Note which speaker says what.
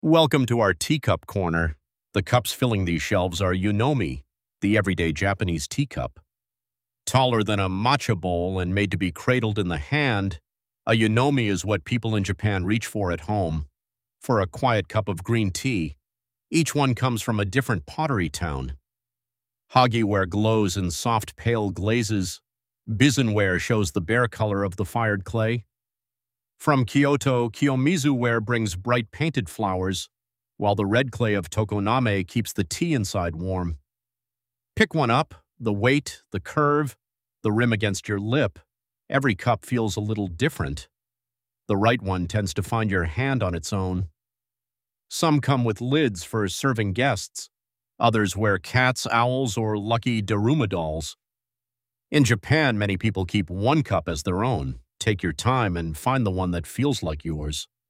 Speaker 1: Welcome to our teacup corner. The cups filling these shelves are Unomi, the everyday Japanese teacup. Taller than a matcha bowl and made to be cradled in the hand, a Unomi is what people in Japan reach for at home. For a quiet cup of green tea, each one comes from a different pottery town. Hageware glows in soft pale glazes. Bizenware shows the bare color of the fired clay. From Kyoto, Kiyomizu-ware brings bright painted flowers, while the red clay of Tokoname keeps the tea inside warm. Pick one up, the weight, the curve, the rim against your lip. Every cup feels a little different. The right one tends to find your hand on its own. Some come with lids for serving guests. Others wear cats, owls, or lucky Daruma dolls. In Japan, many people keep one cup as their own. Take your time and find the one that feels like yours.